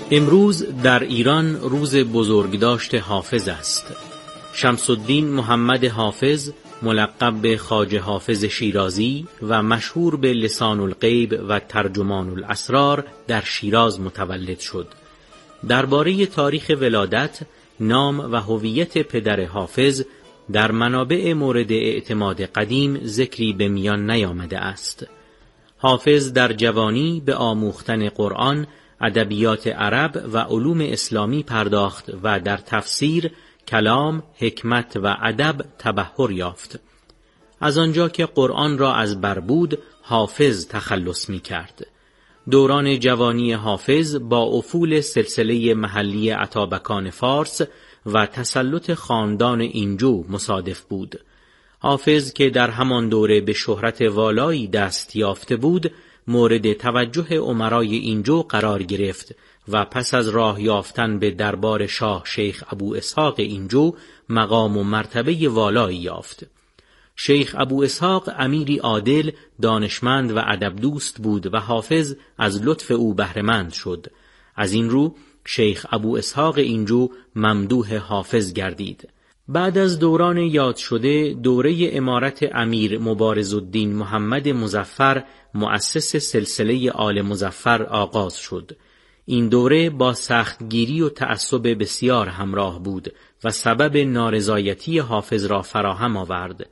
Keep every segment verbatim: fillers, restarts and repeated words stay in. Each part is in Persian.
امروز در ایران روز بزرگداشت حافظ است. شمس الدین محمد حافظ، ملقب به خواجه حافظ شیرازی و مشهور به لسان الغیب و ترجمان الاسرار، در شیراز متولد شد. درباره تاریخ ولادت، نام و هویت پدر حافظ در منابع مورد اعتماد قدیم ذکری به میان نیامده است. حافظ در جوانی به آموختن قرآن، ادبیات عرب و علوم اسلامی پرداخت و در تفسیر، کلام، حکمت و ادب تبحر یافت. از آنجا که قرآن را از بر بود، حافظ تخلص می کرد. دوران جوانی حافظ با افول سلسله محلی اتابکان فارس و تسلط خاندان اینجو مصادف بود. حافظ که در همان دوره به شهرت والایی دست یافته بود، مورد توجه امرای اینجو قرار گرفت و پس از راه یافتن به دربار شاه شیخ ابو اسحاق اینجو مقام و مرتبه والایی یافت. شیخ ابو اسحاق امیری عادل، دانشمند و ادب دوست بود و حافظ از لطف او بهره‌مند شد. از این رو شیخ ابو اسحاق اینجو ممدوح حافظ گردید. بعد از دوران یاد شده، دوره امارت امیر مبارزالدین محمد مظفر، مؤسس سلسله آل مظفر، آغاز شد. این دوره با سختگیری و تعصب بسیار همراه بود و سبب نارضایتی حافظ را فراهم آورد.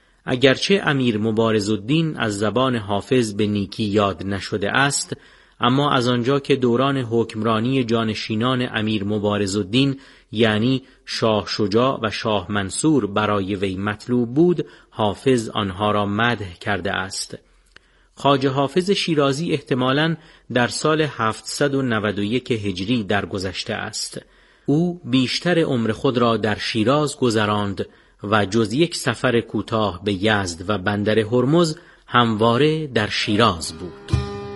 اگرچه امیر مبارزالدین از زبان حافظ به نیکی یاد نشده است، اما از آنجا که دوران حکمرانی جانشینان امیر مبارزالدین یعنی شاه شجاع و شاه منصور برای وی مطلوب بود، حافظ آنها را مدح کرده است. خواجه حافظ شیرازی احتمالاً در سال هفتصد و نود و یک هجری درگذشته است. او بیشتر عمر خود را در شیراز گذراند و جز یک سفر کوتاه به یزد و بندر هرمز همواره در شیراز بود.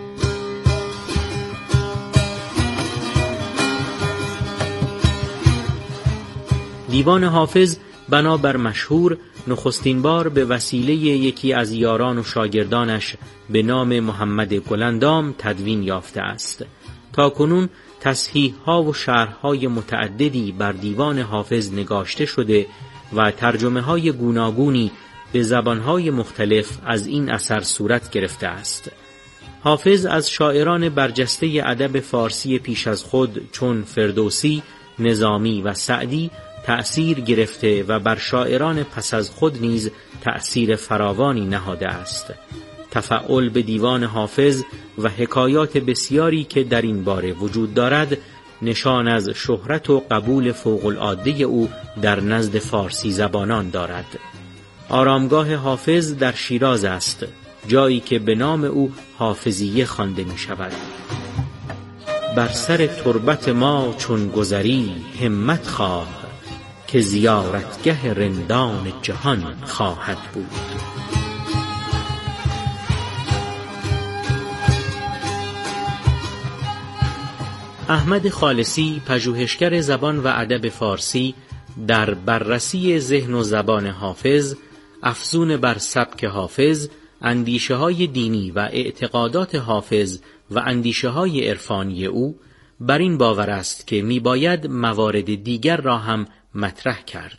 دیوان حافظ بنابر مشهور نخستین بار به وسیله یکی از یاران و شاگردانش به نام محمد گلندام تدوین یافته است. تا کنون تصحیح ها و شرح های متعددی بر دیوان حافظ نگاشته شده و ترجمه های گوناگونی به زبان های مختلف از این اثر صورت گرفته است. حافظ از شاعران برجسته ادب فارسی پیش از خود چون فردوسی، نظامی و سعدی تأثیر گرفته و بر شاعران پس از خود نیز تأثیر فراوانی نهاده است. تفعل به دیوان حافظ و حکایات بسیاری که در این باره وجود دارد، نشان از شهرت و قبول فوق‌العاده او در نزد فارسی زبانان دارد. آرامگاه حافظ در شیراز است، جایی که به نام او حافظیه خوانده می شود. بر سر تربت ما چون گذری همت خواه، که زیارتگه رندان جهان خواهد بود. احمد خالصی، پژوهشگر زبان و ادب فارسی، در بررسی ذهن و زبان حافظ، افزون بر سبک حافظ، اندیشه‌های دینی و اعتقادات حافظ و اندیشه‌های عرفانی او، بر این باور است که میباید موارد دیگر را هم مطرح کرد.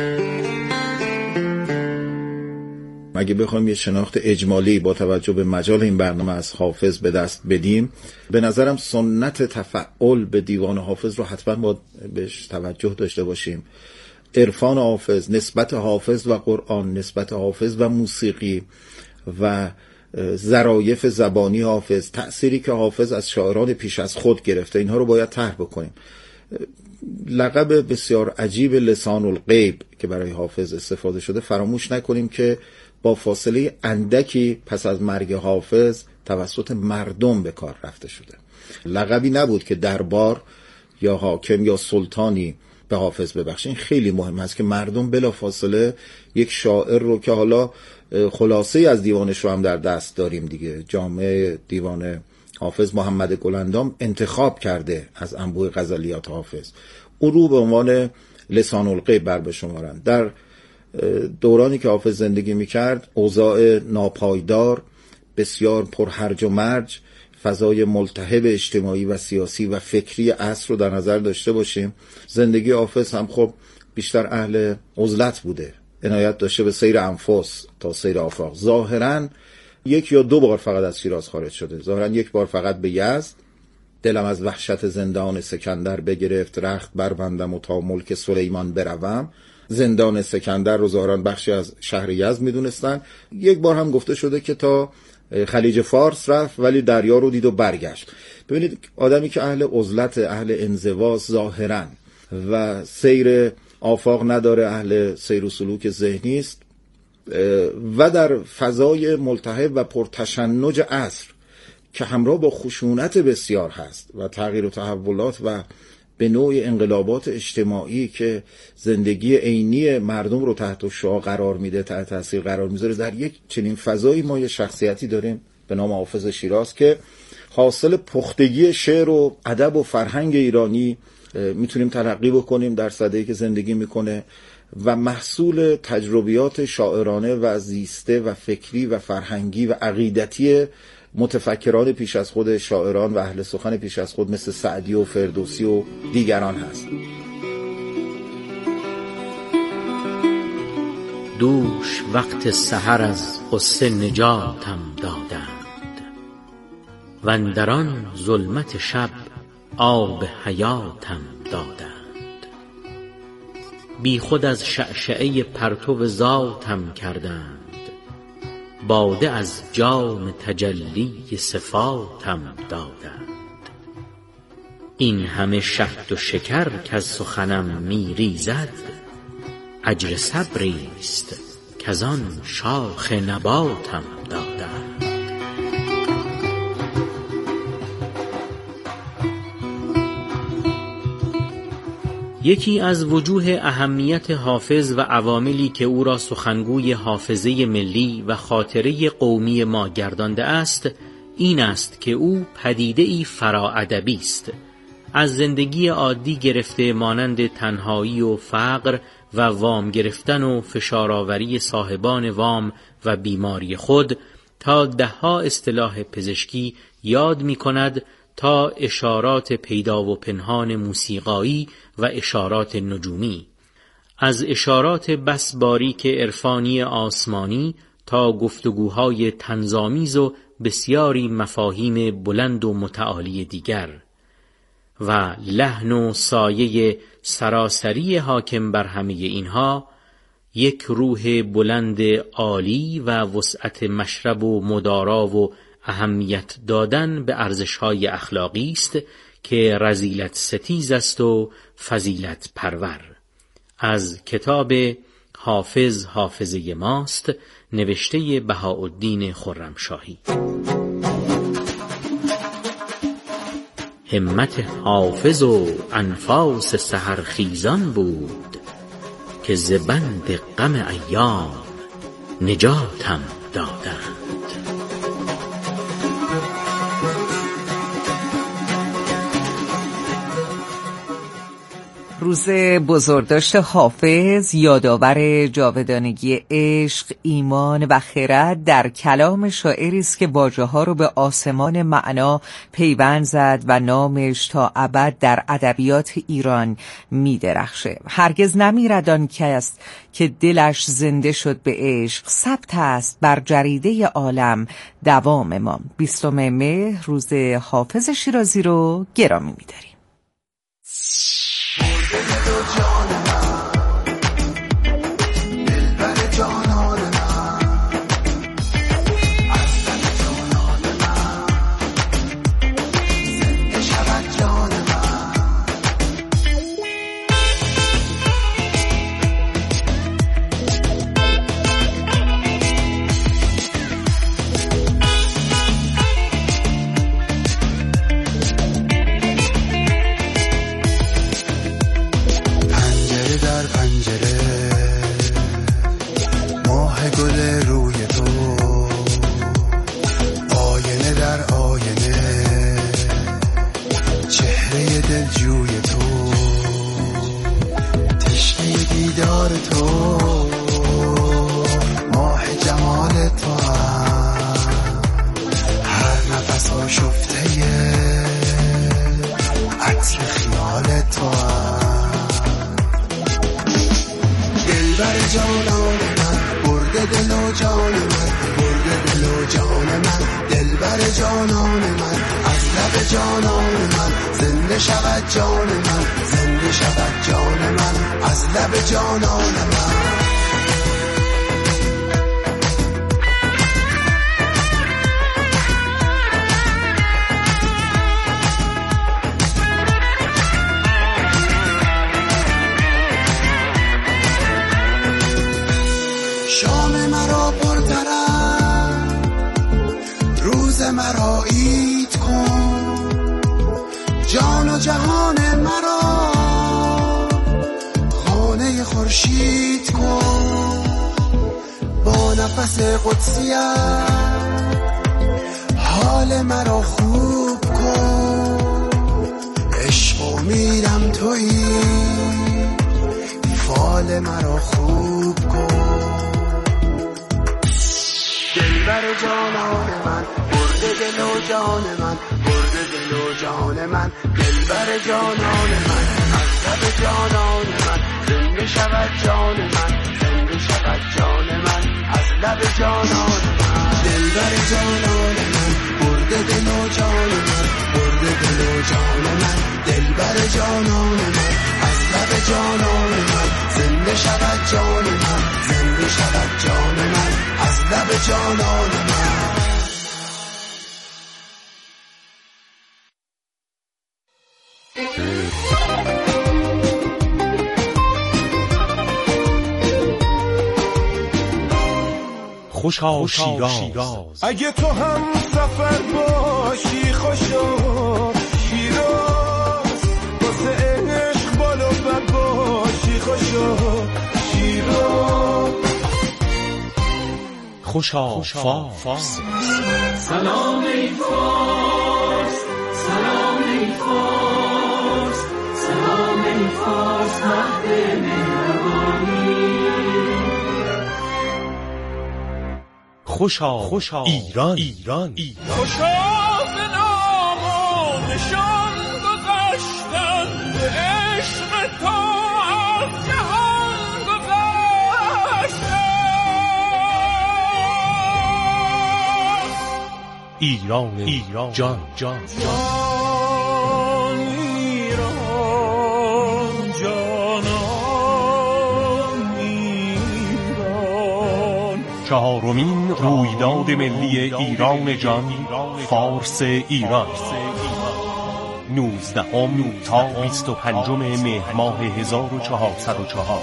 اگه بخوایم یه شناخت اجمالی با توجه به مجال این برنامه از حافظ به دست بدیم، به نظرم سنت تفعل به دیوان حافظ رو حتما باید بهش توجه داشته باشیم. عرفان حافظ، نسبت حافظ و قرآن، نسبت حافظ و موسیقی و ظرایف زبانی حافظ، تأثیری که حافظ از شاعران پیش از خود گرفته، اینها رو باید طرح بکنیم. لقب بسیار عجیب لسان الغیب که برای حافظ استفاده شده، فراموش نکنیم که با فاصله اندکی پس از مرگ حافظ توسط مردم به کار رفته شده. لقبی نبود که دربار یا حاکم یا سلطانی به حافظ ببخشه. این خیلی مهم است که مردم بلا فاصله یک شاعر رو که حالا خلاصه از دیوانش رو هم در دست داریم دیگه، جامعه دیوان حافظ محمد گلندام انتخاب کرده از انبوه غزلیات حافظ، او رو به عنوان لسان الغیب بر بشمارند. در دورانی که حافظ زندگی میکرد اوضاع ناپایدار، بسیار پر هرج و مرج فضای ملتهب اجتماعی و سیاسی و فکری عصر رو در نظر داشته باشیم، زندگی حافظ هم خب بیشتر اهل عزلت بوده، عنایت داشته به سیر انفس تا سیر آفاق. ظاهراً یک یا دو بار فقط از شیراز خارج شده، ظاهراً یک بار فقط به یزد. دلم از وحشت زندان سکندر بگرفت، رخت بربندم و تا ملک سلیمان بروم. زندان سکندر رو ظاهراً بخشی از شهر یزد میدونستن. یک بار هم گفته شده که تا خلیج فارس رفت ولی دریا رو دید و برگشت. ببینید آدمی که اهل عزلت، اهل انزوا ظاهراً و سیر آفاق نداره، اهل سیر و سلوک ذهنی است و در فضای ملتهب و پرتشنج عصر که همراه با خشونت بسیار هست و تغییر و تحولات و به نوع انقلابات اجتماعی که زندگی عینی مردم رو تحت شعاع قرار میده، تحت تاثیر قرار میذاره، در یک چنین فضایی ما یه شخصیتی داریم به نام حافظ شیراز که حاصل پختگی شعر و ادب و فرهنگ ایرانی میتونیم تلقی بکنیم در سده‌ای که زندگی میکنه و محصول تجربیات شاعرانه و زیسته و فکری و فرهنگی و عقیدتی متفکران پیش از خود، شاعران و اهل سخن پیش از خود مثل سعدی و فردوسی و دیگران هست. دوش وقت سحر از غصه نجاتم دادند، و اندران ظلمت شب آب حیاتم دادند. بی خود از شعشعه پرتو ذاتم کردند، باده از جام تجلی صفاتم دادند. این همه شهد و شکر که از سخنم می ریزد، اجر صبریست که از آن شاخ نباتم دادند. یکی از وجوه اهمیت حافظ و عواملی که او را سخنگوی حافظه ملی و خاطره قومی ما گردانده است این است که او پدیده‌ای فراادبی است. از زندگی عادی گرفته مانند تنهایی و فقر و وام گرفتن و فشارآوری صاحبان وام و بیماری خود تا دهها اصطلاح پزشکی یاد می کند، تا اشارات پیدا و پنهان موسیقایی و اشارات نجومی، از اشارات بس باریک عرفانی آسمانی تا گفتگوهای طنزآمیز و بسیاری مفاهیم بلند و متعالی دیگر، و لحن و سایه سراسری حاکم بر همه اینها یک روح بلند عالی و وسعت مشرب و مدارا و اهمیت دادن به ارزش‌های اخلاقی است که رذیلت ستیز است و فضیلت پرور. از کتاب حافظ حافظه ماست، نوشته بهاءالدین خرمشاهی. همت حافظ و انفاس سحرخیزان بود، که ز بند غم ایام نجاتم دادند. روز بزرگداشت حافظ یادآور جاودانگی عشق، ایمان و خرد در کلام شاعری است که واژه‌ها رو به آسمان معنا پیوند زد و نامش تا ابد در ادبیات ایران می‌درخشه. هرگز نمیرد آن کس که دلش زنده شد به عشق، ثبت است بر جریده عالم دوام ما. بیستم مهر روز حافظ شیرازی رو گرامی می‌داریم. شفته اصل خیال تو دلبر جانان من برده دل و جان من برده دل و جان من دلبر جانان من از لب جانان من زنده شود جان من زنده شود جان من از لب جانان من شام مرا پرطرف روز مرا عید کن جان و جهان مرا خانه خورشید کن با نفس قدسیت حال مرا خوب کن عشق و میرم تویی فال مرا خوب کن دلبر جانان من برده دل و جان من برده دل و جان من دلبر جانان من از لب جانان من زنده شود جان من زنده شود جان من از لب جانان من دلبر جانان من برده دل و جان من برده دل و جان من دلبر جانان من از لب جانان من زنده شود جان من زنده شود جان من از لب جانان من خوشا شیراز اگه تو هم سفر باشی خوشا شیراز واسه عشق بالا بر باشی خوشا شیراز خوشا فارس سلام ای فارس سلام ای فارس سلام ای فارس مهد مهربانی خوشا خوشا ایران ایران ایران خوشا به نام و نشان گذاشتن به عشق تو از جهان گذاشتن ایران ایران جان جان جان ایران جانان ایران چهارمین رویداد ملی ایران جان فارس ایران نوزدهم تا بیست و پنجم مهر ماه هزار و چهارصد و چهار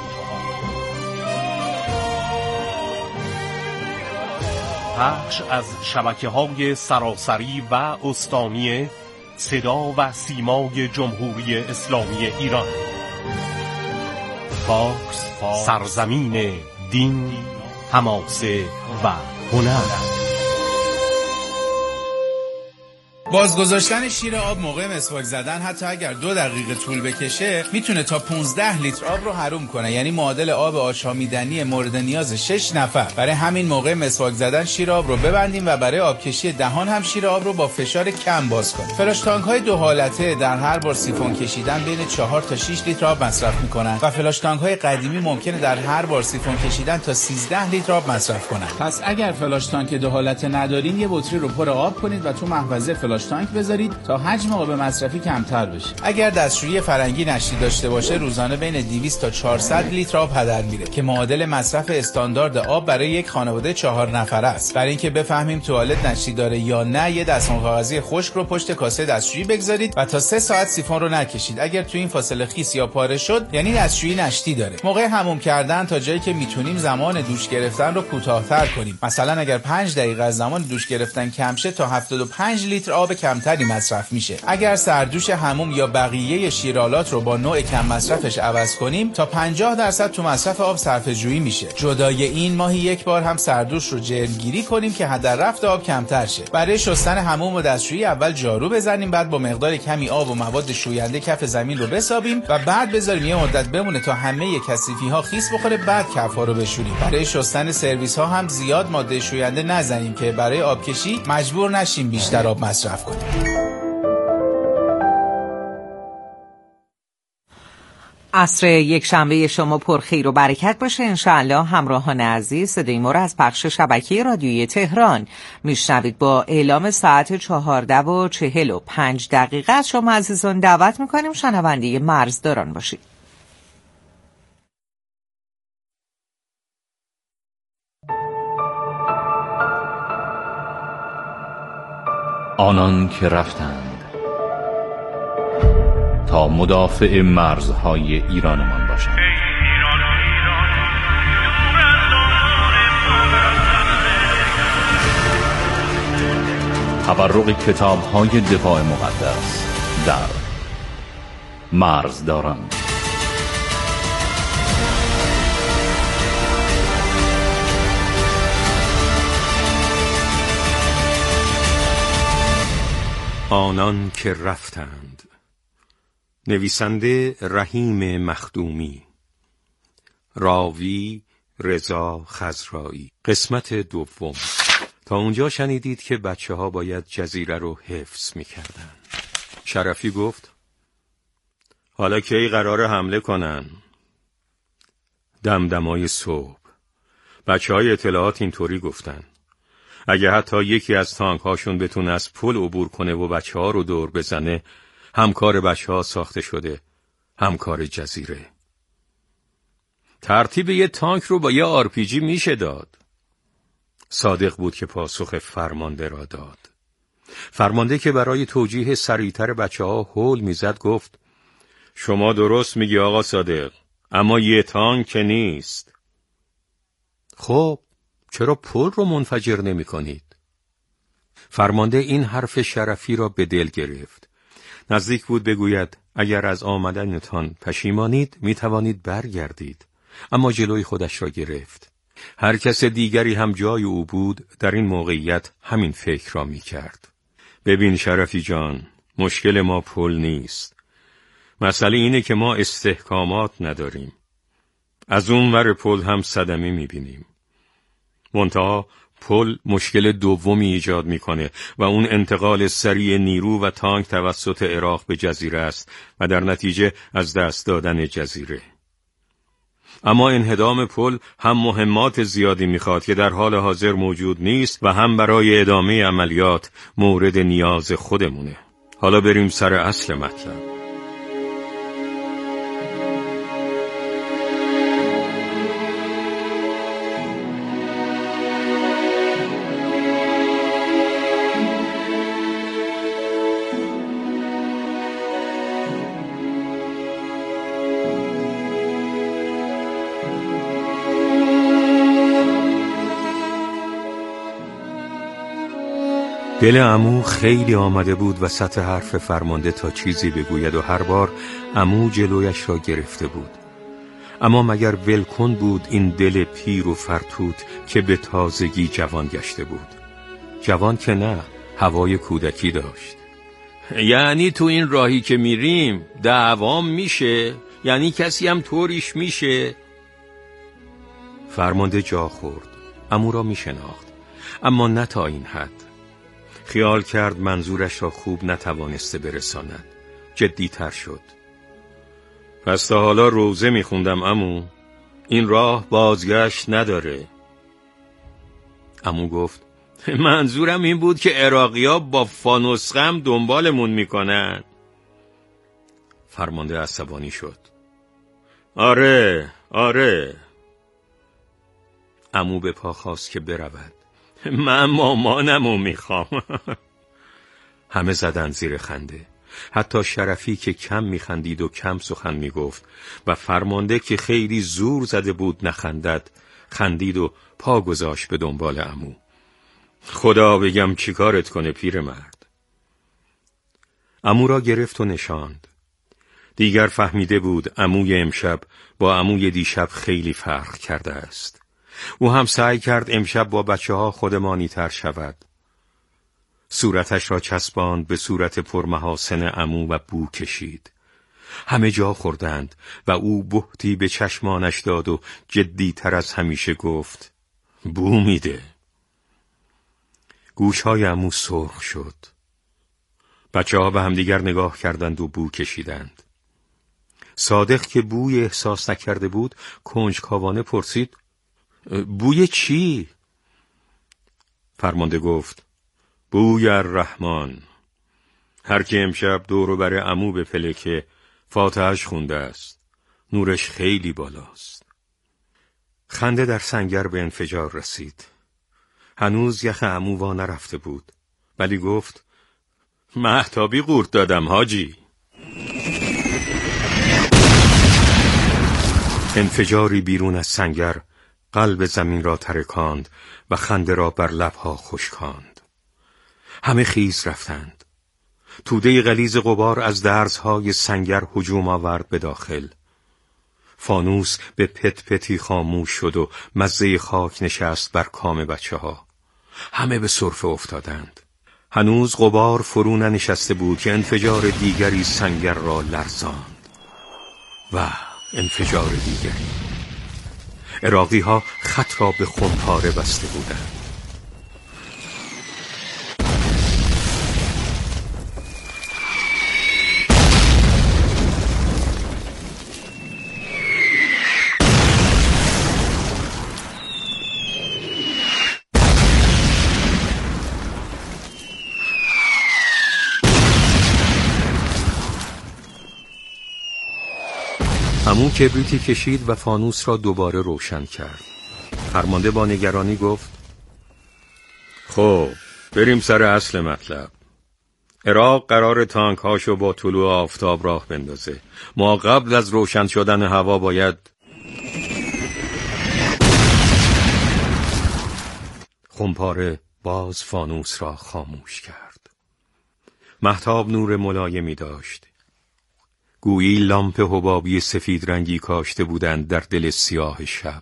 پخش از شبکه‌های سراسری و استانی صدا و سیمای جمهوری اسلامی ایران. فارس سرزمین دین، حماسه و هنر. بازگذاشتن شیر آب موقع مسواک زدن حتی اگر دو دقیقه طول بکشه میتونه تا پانزده لیتر آب رو حروم کنه، یعنی معادل آب آشامیدنی مورد نیاز شش نفر. برای همین موقع مسواک زدن شیر آب رو ببندیم و برای آبکشی دهان هم شیر آب رو با فشار کم باز کنیم. فلاش تانک های دو حالته در هر بار سیفون کشیدن بین چهار تا شش لیتر آب مصرف میکنن و فلاش تانک های قدیمی ممکنه در هر بار سیفون کشیدن تا سیزده لیتر آب مصرف کنن. پس اگر فلاش تانک دو حالته ندارین یه بطری رو پر آب کنید و تو محفظه فلاش تانک بذارید تا حجم آب مصرفی کمتر بشه. اگر دستشویی فرنگی نشتی داشته باشه روزانه بین دویست تا چهارصد لیتر آب هدر میره که معادل مصرف استاندارد آب برای یک خانواده چهار نفره است. برای اینکه بفهمیم توالت نشتی داره یا نه یه دستمال کاغذی خشک رو پشت کاسه دستشویی بگذارید و تا سه ساعت سیفون رو نکشید. اگر تو این فاصله خیس یا پاره شد یعنی دستشویی نشتی داره. موقع حموم کردن تا جایی که میتونیم زمان دوش گرفتن رو کوتاه‌تر کنیم. مثلا اگر پنج دقیقه از زمان دوش گرفتن کم شه تا هفتاد و پنج لیتر آب کمتری مصرف میشه. اگر سردوش حموم یا بقیه شیرالات رو با نوع کم مصرفش عوض کنیم تا پنجاه درصد تو مصرف آب صرفه جویی میشه. جدای این ماهی یک بار هم سردوش رو جرمگیری کنیم که هدر رفت آب کمتر شه. برای شستن حموم و دستشویی اول جارو بزنیم، بعد با مقدار کمی آب و مواد شوینده کف زمین رو بسابیم و بعد بذاریم یه مدت بمونه تا همه کثیفی ها خیس بخوره، بعد کف‌ها رو بشوریم. برای شستن سرویس ها هم زیاد ماده شوینده نزنیم که برای آبکشی مجبور نشیم بیشتر آب مصرف کنیم. عصر یک شنبه شما پر خیر و برکت باشه انشاءالله. همراهان عزیز، صدای ما را از پخش شبکه رادیویی تهران میشنوید. با اعلام ساعت چهارده و چهل و پنج دقیقه از شما عزیزان دعوت میکنیم شنونده مرزداران باشید. آنان که رفتند تا مدافع مرزهای ایرانمان باشند. تبرق کتاب‌های دفاع مقدس در مرزداران. آنان که رفتند. نویسنده رحیم مخدومی، راوی رضا خضرایی. قسمت دوم. تا اونجا شنیدید که بچه ها باید جزیره رو حفظ میکردن. شرفی گفت حالا کی قراره حمله کنن؟ دمدمای صبح. بچه های اطلاعات اینطوری گفتن. اگه حتی یکی از تانک هاشون بتونه از پل عبور کنه و بچه ها رو دور بزنه، همکار بچه ها ساخته شده، همکار جزیره. ترتیب یه تانک رو با یه آر پی جی میشه داد. صادق بود که پاسخ فرمانده را داد. فرمانده که برای توجیه سریعتر بچه ها هول میزد گفت شما درست میگی آقا صادق، اما یه تانک که نیست. خب چرا پل رو منفجر نمی کنید؟ فرمانده این حرف شرفی را به دل گرفت. نزدیک بود بگوید اگر از آمدنتان پشیمانید می توانید برگردید، اما جلوی خودش را گرفت. هر کس دیگری هم جای او بود در این موقعیت همین فکر را می کرد. ببین شرفی جان، مشکل ما پل نیست. مسئله اینه که ما استحکامات نداریم. از اون ور پل هم صدمه می بینیم. منتها پل مشکل دومی ایجاد میکنه و اون انتقال سریع نیرو و تانک توسط عراق به جزیره است و در نتیجه از دست دادن جزیره. اما انهدام پل هم مهمات زیادی میخواد که در حال حاضر موجود نیست و هم برای ادامه عملیات مورد نیاز خودمونه. حالا بریم سر اصل مطلب. دل عمو خیلی آمده بود وسط حرف فرمانده تا چیزی بگوید و هر بار عمو جلویش را گرفته بود. اما مگر ولکن بود این دل پیر و فرتوت که به تازگی جوان گشته بود؟ جوان که نه، هوای کودکی داشت. یعنی تو این راهی که میریم دعوام میشه؟ یعنی کسی هم طوریش میشه؟ فرمانده جا خورد. عمو را میشناخت، اما نه تا این حد. خیال کرد منظورش را خوب نتوانسته برساند. جدی تر شد. پس تا حالا روزه میخوندم عمو، این راه بازگشت نداره. عمو گفت منظورم این بود که عراقی‌ها با فانوسخم دنبالمون میکنن. فرمانده عصبانی شد. آره آره. عمو به پا خواست که برود. من مامانمو میخوام. همه زدن زیر خنده، حتی شرفی که کم میخندید و کم سخن میگفت و فرمانده که خیلی زور زده بود نخندد، خندید و پا گذاشت به دنبال عمو. خدا بگم چیکارت کنه پیرمرد. عمو را گرفت و نشاند. دیگر فهمیده بود عموی امشب با عموی دیشب خیلی فرق کرده است. او هم سعی کرد امشب با بچه ها خودمانی تر شود. صورتش را چسباند به صورت پرمحاسن عمو و بو کشید. همه جا خوردند و او بهتی به چشمانش داد و جدی تر از همیشه گفت بو میده. گوشهای عمو سرخ شد. بچه ها به همدیگر نگاه کردند و بو کشیدند. صادق که بوی احساس نکرده بود کنجکاوانه پرسید: بوی چی؟ فرمانده گفت: بوی الرحمن. هر که امشب دور و بر عمو به پلکه فاتحه‌اش خونده است، نورش خیلی بالاست. خنده در سنگر به انفجار رسید. هنوز یخ عمو وا نرفته بود، ولی گفت: مهتابی قورت دادم حاجی. انفجاری بیرون از سنگر قلب زمین را ترکاند و خنده را بر لبها خشکاند. همه خیز رفتند. توده غلیظ غبار از درزهای سنگر هجوم آورد به داخل. فانوس به پت پتی خاموش شد و مزه خاک نشست بر کام بچه ها. همه به سرفه افتادند. هنوز غبار فرو ننشسته بود که انفجار دیگری سنگر را لرزاند و انفجار دیگری. عراقی ها خط را به خمپاره بسته بودند. عمو کبریتی کشید و فانوس را دوباره روشن کرد. فرمانده با نگرانی گفت: خب بریم سر اصل مطلب. عراق قرار تانک هاشو با طلوع آفتاب راه بندازه. ما قبل از روشن شدن هوا باید خمپاره باز فانوس را خاموش کرد. مهتاب نور ملایمی داشت. گویی لامپ حبابی سفید رنگی کاشته بودند در دل سیاه شب.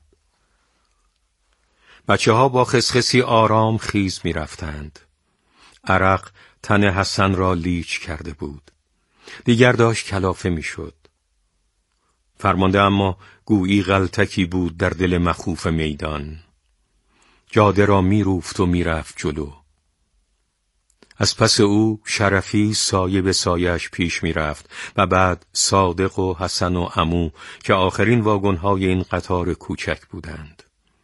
بچه ها با خسخسی آرام خیز می رفتند. عرق تن حسن را لیچ کرده بود. دیگر داشت کلافه می شد. فرمانده اما گویی غلطکی بود در دل مخوف میدان. جاده را می روفت و می رفت جلو. از پس او شرفی سایه به سایه‌اش پیش می رفت و بعد صادق و حسن و عمو که آخرین واگن‌های این قطار کوچک بودند.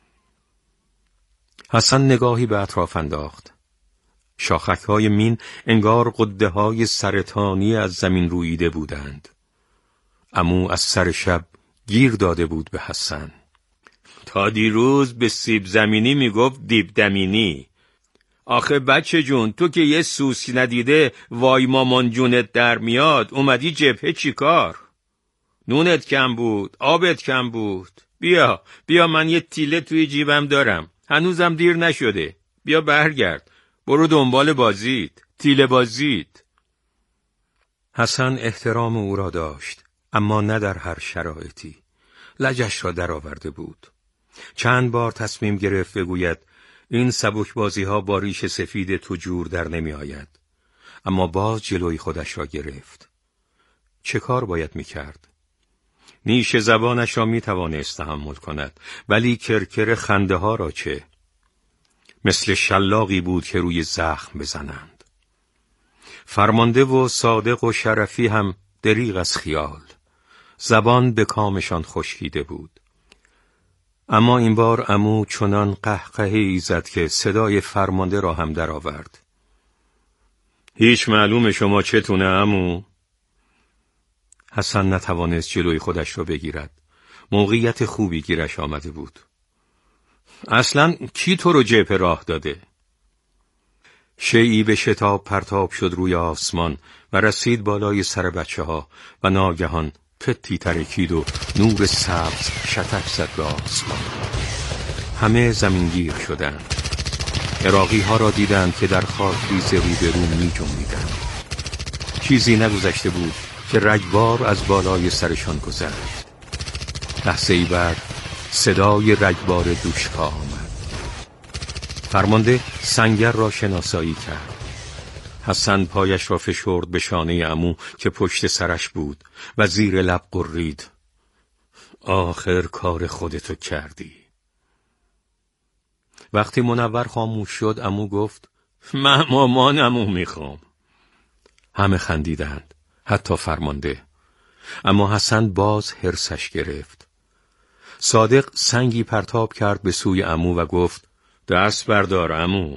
حسن نگاهی به اطراف انداخت. شاخک‌های مین انگار قده‌های سرطانی از زمین رویده بودند. عمو از سر شب گیر داده بود به حسن. تا دیروز به سیب زمینی می گفت دیب دمینی. آخه بچه جون، تو که یه سوسی ندیده وای مامان جونت در میاد، اومدی جبهه چی کار؟ نونت کم بود، آبت کم بود. بیا بیا من یه تیله توی جیبم دارم، هنوزم دیر نشده. بیا برگرد، برو دنبال بازیت، تیله بازیت. حسن احترام او را داشت، اما نه در هر شرایطی. لجش را در آورده بود. چند بار تصمیم گرفت بگوید این سبک بازی ها با ریش سفید تو جور در نمی آید. اما باز جلوی خودش را گرفت. چه کار باید می کرد؟ نیش زبانش را می توانست تحمل کند، ولی کرکر خنده ها را چه؟ مثل شلاقی بود که روی زخم بزنند. فرمانده و صادق و شرفی هم دریغ از خیال. زبان به کامشان خشکیده بود. اما این بار عمو چنان قهقهی زد که صدای فرمانده را هم در آورد. هیچ معلوم شما چتونه عمو؟ حسن نتوانست جلوی خودش را بگیرد. موقعیت خوبی گیرش آمده بود. اصلاً کی تو رو جبهه راه داده؟ شیئی به شتاب پرتاب شد روی آسمان و رسید بالای سر بچه ها و ناگهان پتی ترکید و نور سبز شتک زد به آسمان. همه زمینگیر شدند. عراقی ها را دیدند که در خاک ریز روبرو می جنبیدند. چیزی نگذشته بود که رگبار از بالای سرشان گذشت. لحظه ای بعد صدای رگبار دوشکا آمد. فرمانده سنگر را شناسایی کرد. حسن پایش را فشرد به شانه عمو که پشت سرش بود و زیر لب قرید: آخر کار خودتو کردی. وقتی منور خاموش شد عمو گفت: من مامانمو میخوام. همه خندیدند، حتی فرمانده. اما حسن باز حرصش گرفت. صادق سنگی پرتاب کرد به سوی عمو و گفت دست بردار عمو.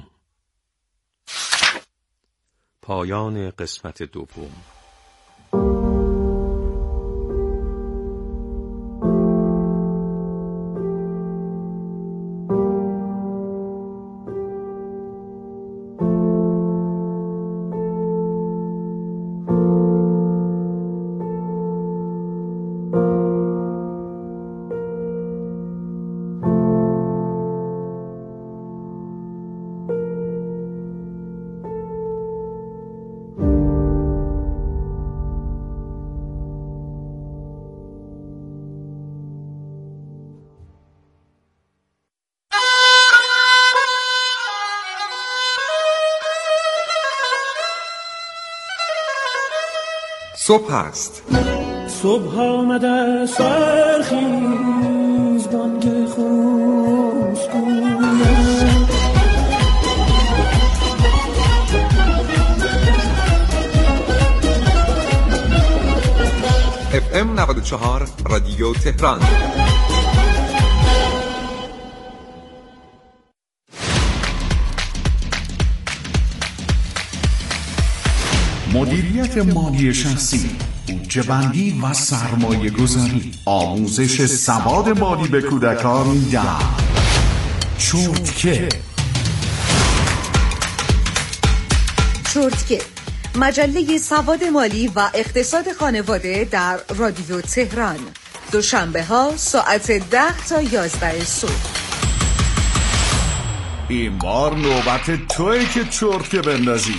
پایان قسمت دوم. صبح است. صبح آمده سرخیز بانگ خروسگویم. اف ام نود و چهار رادیو تهران. مدیریت مالی شخصی، بودجه بندی و سرمایه گذاری، آموزش سواد مالی به کودکان در چرتکه. چرتکه، مجله سواد مالی و اقتصاد خانواده در رادیو تهران، دوشنبه ها ساعت ده تا یازده صبح. این بار نوبت توئه که چرتکه بندازی.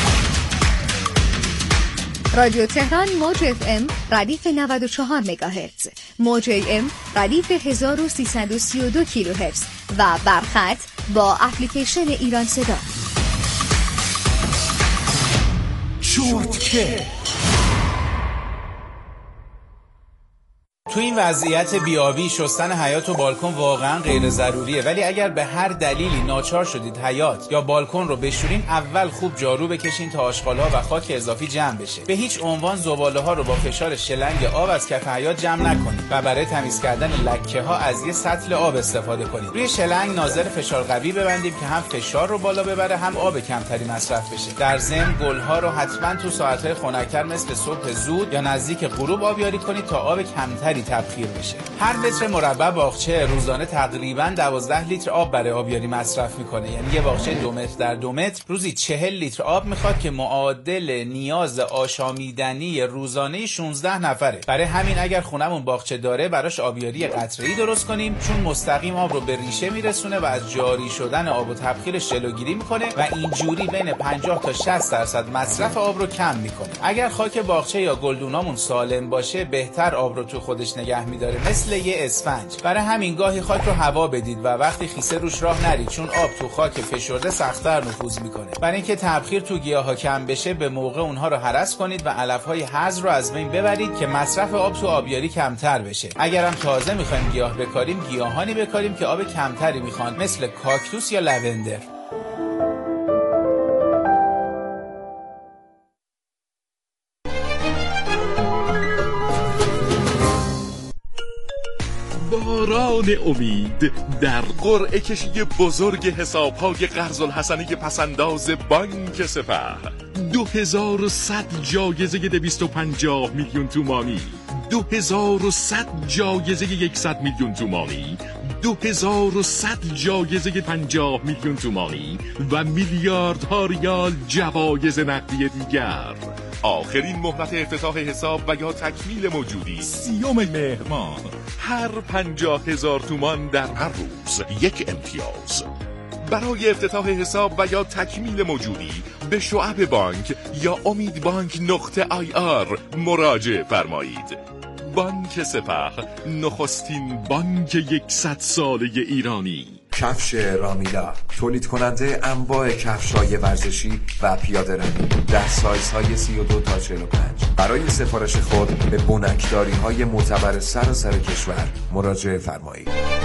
رادیو تهران موج اف ام ردیف نود و چهار مگاهرتز، موج ای ام ردیف هزار و سیصد و سی و دو کیلوهرتز و برخط با اپلیکیشن ایران صدا. چرتکه. تو این وضعیت بیابی شستن حیاط و بالکن واقعا غیر ضروریه، ولی اگر به هر دلیلی ناچار شدید حیاط یا بالکن رو بشورین، اول خوب جارو بکشین تا آشغال‌ها و خاک اضافی جمع بشه. به هیچ عنوان زباله‌ها رو با فشار شلنگ آب از کف حیاط جمع نکنید و برای تمیز کردن لکه‌ها از یه سطل آب استفاده کنید. روی شلنگ ناظر فشار قوی ببندیم که هم فشار رو بالا ببره هم آب کمتری مصرف بشه. در ضمن گل‌ها رو حتما تو ساعت‌های خنک‌تر مثل صبح زود یا نزدیک غروب آبیاری کنید تا آب کمتری تبخیر بشه. هر متر مربع باغچه روزانه تقریباً دوازده لیتر آب برای آبیاری مصرف میکنه. یعنی یه باغچه دو متر در دو متر روزی چهل لیتر آب میخواد که معادل نیاز آشامیدنی روزانه شانزده نفره. برای همین اگر خونمون باغچه داره براش آبیاری قطره‌ای درست کنیم، چون مستقیم آب رو به ریشه میرسونه و از جاری شدن آب و تبخیرش جلوگیری میکنه و اینجوری بین پنجاه تا شصت درصد مصرف آب رو کم میکنه. اگر خاک باغچه یا گلدونامون سالم باشه، بهتر آب رو تو خودش نگه میداره، مثل یه اسفنج. برای همین گاهی خاک رو هوا بدید و وقتی خیسه روش راه نرید، چون آب تو خاک فشرده سخت‌تر نفوذ میکنه. برای اینکه تبخیر تو گیاها کم بشه، به موقع اونها رو هرس کنید و علف‌های هرز رو از بین ببرید که مصرف آب تو آبیاری کمتر بشه. اگرم تازه میخوایم گیاه بکاریم، گیاهانی بکاریم که آب کمتری میخوان، مثل کاکتوس یا لوندر. باران امید در قرعه کشی بزرگ حساب‌های قرض الحسنه پسنداز بانک سپه. دو هزار و صد جایزه دویست و پنجاه میلیون تومانی، دو هزار و صد جایزه صد میلیون تومانی، دو هزار و صد جایزه پنجاه میلیون تومانی و میلیاردها ریال جوایز نقدی دیگر. آخرین مهلت افتتاح حساب و یا تکمیل موجودی سیوم مهر ماه. هر پنجاه هزار تومان در هر روز یک امتیاز. برای افتتاح حساب و یا تکمیل موجودی به شعب بانک یا امید بانک نقطه آی آر مراجعه فرمایید. بانک سپه، نخستین بانک یکصد ساله ایرانی. کفش رامیلا، تولید کننده انواع کفش‌های ورزشی و پیاده روی در سایزهای سی و دو تا چهل و پنج. برای سفارش خود به بنکداری‌های معتبر سراسر کشور مراجعه فرمایید.